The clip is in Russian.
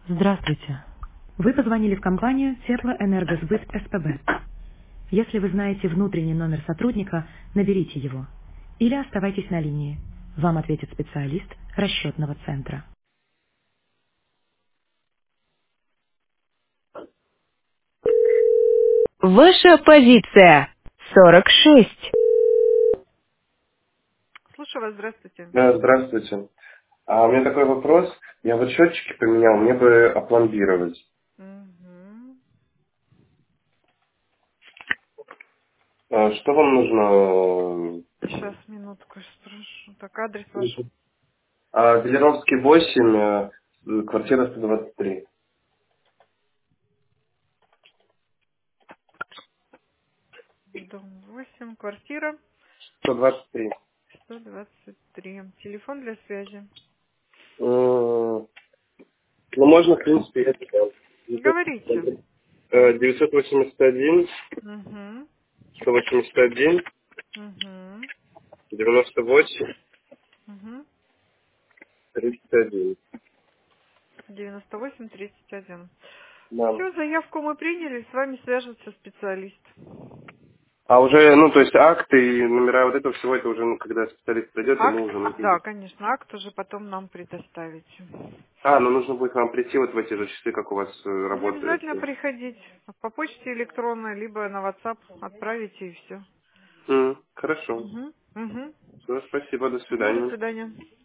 Здравствуйте. Вы позвонили в компанию Теплоэнергосбыт СПБ. Если вы знаете внутренний номер сотрудника, наберите его. Или оставайтесь на линии. Вам ответит специалист расчетного центра. Ваша позиция 46. Слушаю вас, здравствуйте. Да, здравствуйте. А у меня такой вопрос. Я вот счетчики поменял, мне бы опломбировать. Мгм. Что вам нужно? Сейчас, минутку, спрошу. Так, адрес ваш? Велеровский 8, квартира 123. Дом 8, квартира 123. 123. Телефон для связи. Ну, можно, в принципе, это да. Говорите. 981, Угу. 181, Угу. 98, Угу. 31. 98-31. Да. Все, заявку мы приняли, с вами свяжется специалист. А уже, ну, то есть акты и номера вот этого всего, это уже, ну, когда специалист придет, ему Акт? уже нужно Да, будет. конечно, акт уже потом нам предоставите. Ну нужно будет вам прийти вот в эти же часы, как у вас Не работает. обязательно приходить. По почте электронной, либо на WhatsApp отправите и все. Хорошо. Угу. Угу. Все, спасибо, до Все, до свидания. свидания.